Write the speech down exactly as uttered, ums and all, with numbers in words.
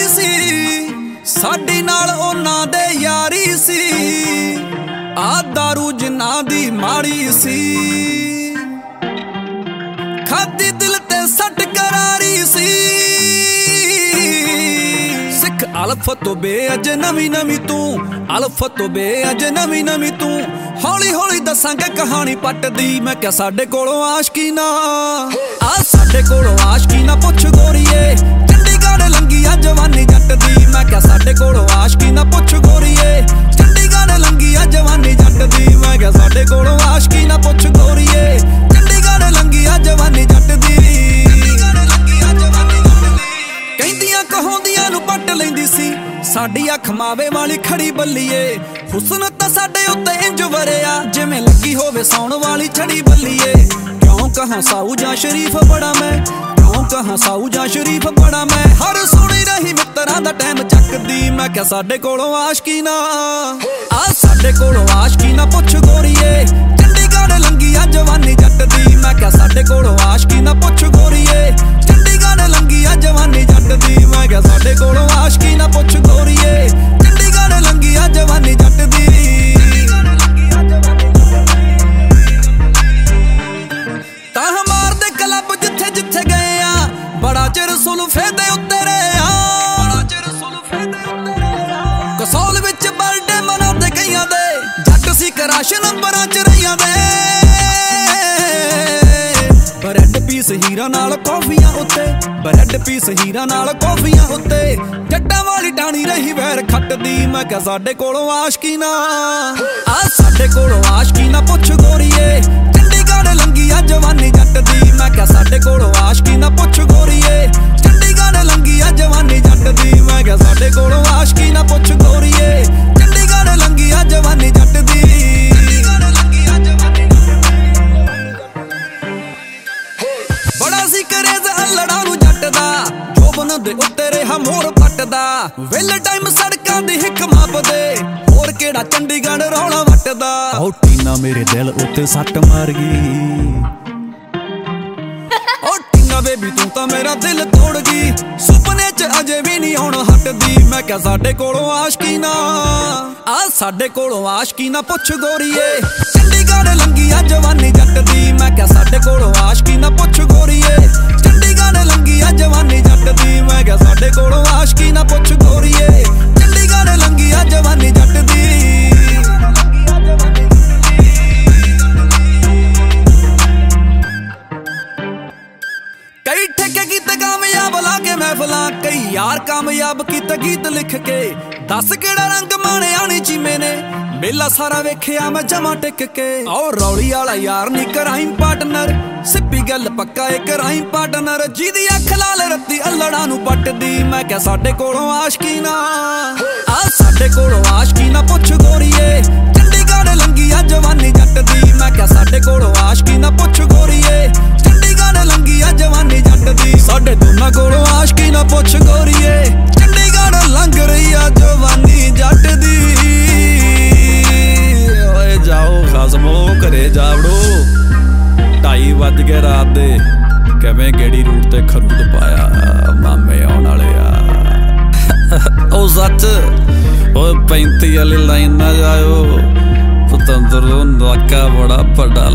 ਸੀ ਸਾਡੀ ਨਾਲ ਉਹਨਾਂ ਦੇ ਯਾਰੀ ਸੀ ਆ ਦਾਰੂ ਜਿਨ੍ਹਾਂ ਦੀ ਮਾੜੀ ਸੀ ਖਾਦੀ ਦਿਲ ਤੇ ਸੱਟ ਕਰਾਰੀ ਸੀ ਸਿੱਖ ਅਲਫ ਤੋਂ ਬੇ ਅਜ ਨਵੀਂ ਨਵੀਂ ਤੂੰ ਅਲਫ ਤੋਂ ਬੇ ਅਜ ਨਵੀਂ ਨਵੀਂ ਤੂੰ ਹੌਲੀ ਹੌਲੀ ਦੱਸਾਂਗੇ ਕਹਾਣੀ ਪੱਟਦੀ ਮੈਂ ਕਿਹਾ ਸਾਡੇ ਕੋਲੋਂ ਆਸ਼ਕੀ ਨਾ ਆ ਸਾਡੇ ਕੋਲੋਂ ਆਸ਼ਕੀ ਨਾ ਪੁੱਛ ਗੋਰੀਏ ਚੰਡੀਗੜ੍ਹ ਲੰਗੀ ਆ ਜਵਾਨੀ ਜੱਟ ਦੀ ਮੈਂ ਕਿਹਾ ਸਾਡੇ ਕੋਲੋਂ ਆਸ਼ਕੀ ਨਾ ਪੁੱਛ ਗੋਰੀਏ ਚੰਡੀਗੜ੍ਹ ਲੰਗੀ ਆ ਜਵਾਨੀ ਜੱਟ ਦੀ ਮੈਂ ਕਿਹਾ ਸਾਡੇ ਕੋਲੋਂ ਆਸ਼ਕੀ ਨਾ ਪੁੱਛ ਗੋਰੀਏ ਚੰਡੀਗੜ੍ਹ ਲੰਗੀ ਆ ਜਵਾਨੀ ਜੱਟ ਦੀ ਕਹਿੰਦੀਆਂ ਕਹਾਉਂਦੀਆਂ ਨੂੰ ਪੱਟ ਲੈਂਦੀ ਸੀ ਸਾਡੀ ਅੱਖ ਮਾਵੇ ਵਾਲੀ ਖੜੀ ਬੱਲੀਏ ਹੁਸਨ ਤਾਂ ਸਾਡੇ ਉੱਤੇ ਇੰਜ ਵਰਿਆ ਜਿਵੇਂ ਲੱਗੀ ਹੋਵੇ ਸੌਣ ਵਾਲੀ ਛੜੀ ਬੱਲੀਏ ਕਿਉਂ ਕਹਾਂ ਸਾਊ ਜਾਂ ਸ਼ਰੀਫ ਬੜਾ ਮੈਂ ਕਿਉਂ ਕਹਾਂ ਸਾਊ ਜਾਂ ਸ਼ਰੀਫ ਬੜਾ ਮੈਂ ਹਰ ਸੋਹਣੀ ਰਹੀ ਮਿੱਤਰਾਂ ਦਾ ਟਾਈਮ ਚੱਕਦੀ ਮੈਂ ਕਿਹਾ ਸਾਡੇ ਕੋਲੋਂ ਆਸ਼ਕੀ ਨਾ ਆ ਸਾਡੇ ਕੋਲੋਂ ਆਸ਼ਕੀ ਨਾ ਪੁੱਛ ਗੋਰੀਏ ਚੰਡੀਗੜ੍ਹ ਲੰਗੀ ਆ ਜਵਾਨੀ ਜੱਟ ਦੀ ਮੈਂ ਕਿਹਾ ਸਾਡੇ ਕੋਲੋਂ ਆਸ਼ਕੀ ਨਾ ਪੁੱਛ ਗੋਰੀਏ ਚੰਡੀਗੜ੍ਹ ਲੰਗੀ ਆ ਜਵਾਨੀ ਜੱਟ ਦੀ ਮੈਂ ਕਿਹਾ ਸਾਡੇ ਕੋਲੋਂ ਆਸ਼ਕੀ ਨਾ ਪੁੱਛ ਗੋਰੀਏ ਚੰਡੀਗੜ੍ਹ ਲੰਗੀ ਆ ਜਵਾਨੀ ਜੱਟ ਦੀ ਤਾਂ ਮਾਰਦੇ ਕਲੱਬ ਜਿੱਥੇ ਜਿੱਥੇ ਗਏ ਆ ਬੜਾ ਚਿਰ ਸੁਲਫੇ ਦੇ ਉੱਤੇ ਰਹੇ ਆ ਬੜਾ ਚਿਰ ਸੁਲਫੇ ਦੇ ਉੱਤੇ ਰਹੇ ਆ ਕਸੌਲ ਵਿੱਚ ਬਰਥਡੇ ਮਨਾਉਂਦੇ ਕਈਆਂ ਦੇ ਜੱਟ ਸੀ ਕਰਾਸ਼ ਨੰਬਰਾਂ ਚ ਰਹੀਆਂ ਦੇ ਬਰੈਡ ਪੀਸ ਹੀਰਾ ਨਾਲ ਕੌਫੀਆਂ ਉੱਤੇ ਬਰੈਡ ਪੀਸ ਹੀਰਾ ਨਾਲ ਕੌਫੀਆਂ ਉੱਤੇ ਜੱਟਾਂ ਵਾਲੀ ਟਾਣੀ ਰਹੀ ਵੈਰ ਖੱਟਦੀ ਮੈਂ ਕਿਹਾ ਸਾਡੇ ਕੋਲੋਂ ਆਸ਼ਕੀ ਨਾ ਆ ਸਾਡੇ ਕੋਲੋਂ ਆਸ਼ਕੀ ਨਾ ਪੁੱਛ ਗੋਰੀਏ ਚੰਡੀਗੜ੍ਹ ਲੰਗੀ ਆ ਜਵਾਨੀ ਜੱਟ ਦੀ ਮੈਂ ਕਿਹਾ ਸਾਡੇ ਕੋਲੋਂ ਆਸ਼ਕੀ ਨਾ ਪੁੱਛ ਗੋਰੀਏ ਚੰਡੀਗੜ੍ਹ ਲੰਗੀ ਆ ਜਵਾਨੀ ਜੱਟ ਦੀ ਮੈਂ ਕਿਹਾ ਸਾਡੇ ਕੋਲੋਂ ਆਸ਼ਕੀ ਨਾ ਪੁੱਛ ਗੋਰੀਏ ਚੰਡੀਗੜ੍ਹ ਲੰਗੀ ਆ ਜਵਾਨੀ ਜੱਟ ਦੀ ਬੜਾ ਸੀ ਕਰੇਜ਼ ਅਲੜਾਂ ਨੂੰ ਜੱਟ ਦਾ ਜੋਬਨ ਦੇ ਉੱਤੇ ਰਿਹਾ ਮੋਰ ਪੱਟਦਾ ਵੇਲੇ ਟਾਈਮ ਸੜਕਾਂ ਦੀ ਹਿੱਕ ਮਾਪਦੇ ਹੋਰ ਕਿਹੜਾ ਚੰਡੀਗੜ੍ਹ ਰੌਲਾ ਵੱਟਦਾ ਓ ਟੀਨਾ ਮੇਰੇ ਦਿਲ ਉੱਤੇ ਸੱਟ ਮਾਰ ਗਈ ਓ ਟੀਨਾ ਬੇਬੀ ਤੂੰ ਤਾਂ ਮੇਰਾ ਦਿਲ ਤੋੜ ਗਈ ਸੁਪਨੇ ਚ ਅਜੇ ਵੀ ਨਹੀਂ ਹੁਣ ਹਟਦੀ ਮੈਂ ਕਿਹਾ ਸਾਡੇ ਕੋਲੋਂ ਆਸ਼ਕੀ ਨਾ ਆ ਸਾਡੇ ਕੋਲੋਂ ਆਸ਼ਕੀ ਨਾ ਪੁੱਛ ਗੋਰੀਏ ਚੰਡੀਗੜ੍ਹ ਲੰਗੀ ਆ ਜਵਾਨੀ ਜੱਟ ਦੀ ਮੈਂ ਕਿਹਾ ਸਾਡੇ ਕੋਲੋਂ ਆਸ਼ਕੀ ਨਾ ਪੁੱਛ ਗੋਰੀਏ ਚੰਡੀਗੜ੍ਹ ਲੰਗੀ ਆ ਜਵਾਨੀ ਜੱਟ ਦੀ ਮੈਂ ਕਿਹਾ ਸਾਡੇ ਕੋਲੋਂ ਆਸ਼ਕੀ ਨਾ ਪੁੱਛ ਗੋਰੀਏ ਚੰਡੀਗੜ੍ਹ ਲੰਗੀ ਆ ਜਵਾਨੀ ਜੱਟ ਦੀ ਕਈ ਠੇਕੇ ਕੀਤੇ ਕਾਮਯਾਬ ਲਾ ਕੇ ਮਹਿਫਲਾਂ ਕਈ ਯਾਰ ਕਾਮਯਾਬ ਕੀਤੇ ਗੀਤ ਲਿਖ ਕੇ ਦੱਸ ਕਿਹੜਾ ਰੰਗ ਮਾਣਿਆ ਨੀ ਚੀਮੇ ਨੇ ਮੇਲਾ ਸਾਰਾ ਵੇਖਿਆ ਮੈਂ ਜਮਾ ਟਿਕ ਕੇ ਔਰ ਰੌਲੀ ਵਾਲਾ ਯਾਰ ਨੀ ਕਰਾਈਮ ਪਾਰਟਨਰ ਸਿੱਪੀ ਗੱਲ ਪੱਕਾ ਏ ਕਰਾਈਮ ਪਾਰਟਨਰ ਜਿਹਦੀ ਅੱਖ ਲਾਲ ਰੱਤੀ ਅਲੜਾਂ ਨੂੰ ਪੱਟਦੀ ਮੈਂ ਕਿਹਾ ਸਾਡੇ ਕੋਲੋਂ ਆਸ਼ਕੀ ਨਾ ਆ ਸਾਡੇ ਕੋਲੋਂ ਆਸ਼ਕੀ ਨਾ ਪੁੱਛ ਗੋਰੀਏ ਚੰਡੀਗੜ੍ਹ ਲੰਗੀ ਆ ਜਵਾਨੀ ਜੱਟ ਦੀ ਮੈਂ ਕਿਹਾ ਸਾਡੇ ਕੋਲੋਂ ਆਸ਼ਕੀ ਨਾ ਪੁੱਛ ਗੋਰੀਏ ਚੰਡੀਗੜ੍ਹ ਲੰਗੀ ਆ ਜਵਾਨੀ ਜੱਟ ਦੀ ਸਾਡੇ ਦੋਨਾਂ ਕੋਲੋਂ ਆਸ਼ਕੀ ਨਾ ਪੁੱਛ ਗੋਰੀਏ ਚੰਡੀਗੜ੍ਹ ਲੰਘ ਰਹੀ ਆ ਜਵਾਨੀ ਜੱਟ ਦੀ ਓਏ ਜਾਓ ਖਸਮੋ ਘਰੇ ਜਾਵੜੋ ਢਾਈ ਵੱਜ ਗਏ ਰਾਤ ਦੇ ਕਿਵੇਂ ਗੇੜੀ ਰੂਟ ਤੇ ਖਰੂਦ ਪਾਇਆ ਮਾਮੇ ਆਉਣ ਵਾਲੇ ਆ ਉਹ ਸੱਚ ਓਏ ਪੈਂਤੀ ਵਾਲੀ ਲਾਈਨ ਨਾ ਜਾਇਓ ਪਤੰਦਰ ਨਾਕਾ ਬੜਾ ਵੱਡਾ